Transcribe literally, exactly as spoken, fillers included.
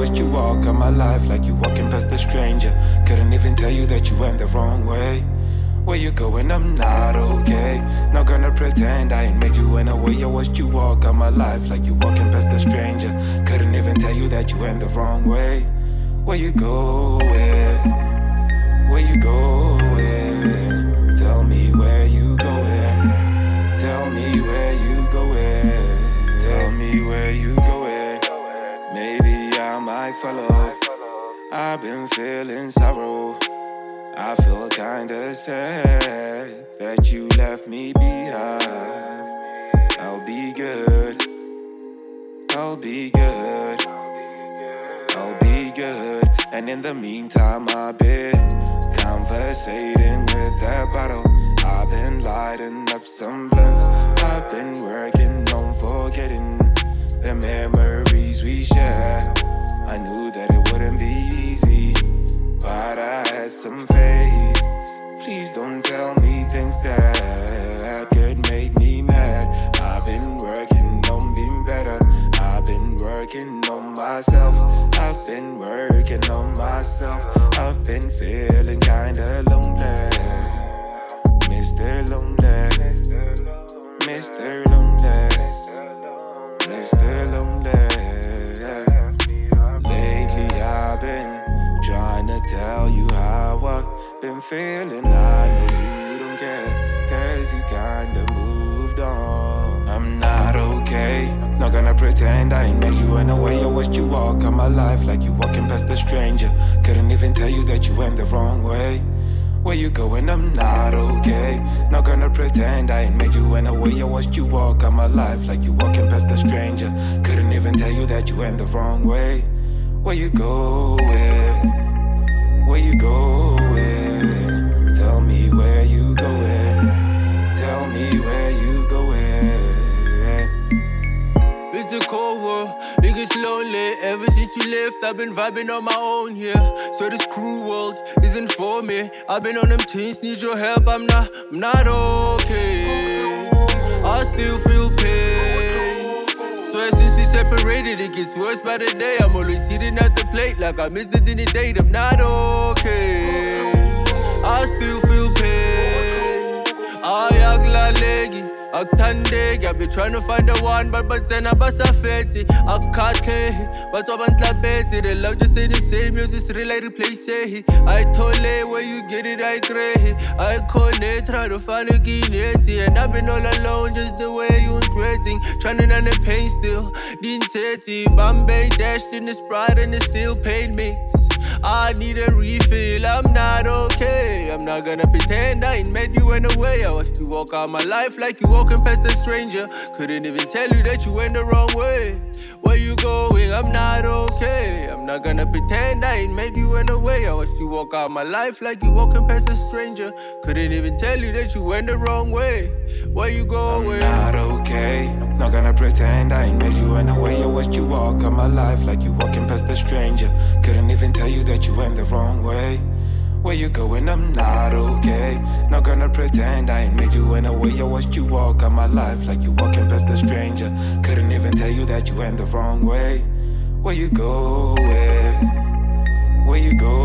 watched you walk out my life like you walking past a stranger. Couldn't even tell you that you went the wrong way. Where you going? I'm not okay. Not gonna pretend I ain't made you in a way. I watched you walk out my life like you walking past a stranger. Couldn't even tell you that you went the wrong way. Where you going? Where you going? Tell me where you going. Tell me where you going. Tell me where you going. Maybe I might follow. I've been feeling sorrow. I feel kinda sad that you left me behind. I'll be good. I'll be good. I'll be good. And in the meantime, I've been conversating with that bottle. I've been lighting up some blunts. I've been working on forgetting the memories we shared. I knew that it wouldn't be easy, but I had some faith. Please don't tell me things that could make me mad. I've been working on being better. I've been working on myself. I've been working on myself. I've been feeling kinda lonely. Mister Lonely, Mister Lonely, Mister Lonely. Lately I've been trying to tell you how I've been feeling. I know you don't care, cause you kinda moved on. I'm not okay, not gonna pretend I ain't made you in a way. I watched you walk out my life like you walking past a stranger. Couldn't even tell you that you went the wrong way. Where you going? I'm not okay. Not gonna pretend I ain't made you in a way. I watched you walk out my life like you walking past a stranger. Couldn't even tell you that you went the wrong way. Where you going? Where you going? Tell me where you going. Tell me where you going. It's a cold world, it gets lonely. Ever since you left, I've been vibing on my own here. So this cruel world isn't for me. I've been on them teens, need your help. I'm not, I'm not okay. I still feel pain. So ever since we separated, it gets worse by the day. I'm always eating at the plate like I missed it in the date. I'm not okay. I still feel pain. I act like leggy. Akuthandeki, I've been trying to find the one, but but then I bust a fetty. I can't play, but I want to betty. The love just ain't the same, music's real, I replace it. I told you where you get it, I agree. I call it, try to find a guinea. And I've been all alone, just the way you dressing. Trying on the pain still, didn't say it. Bombay dashed in the Sprite and it still paid me. I need a refill, I'm not okay. I'm not gonna pretend I ain't met you in a way. I watched you walk out my life like you walking past a stranger. Couldn't even tell you that you went the wrong way. Where you going? I'm not okay. I'm not gonna pretend I ain't made you in a way. I watched you walk out my life like you walking past a stranger. Couldn't even tell you that you went the wrong way. Where you going? I'm not okay. Not gonna pretend I ain't made you in a way. I watched you walk out my life like you walking past a stranger. Couldn't even tell you that you went the wrong way. Where you going? I'm not okay. Not gonna pretend I ain't made you in a way. I watched you walk out my life like you walking past a stranger. Couldn't even tell you that you went the wrong way. Where you going? Where you going?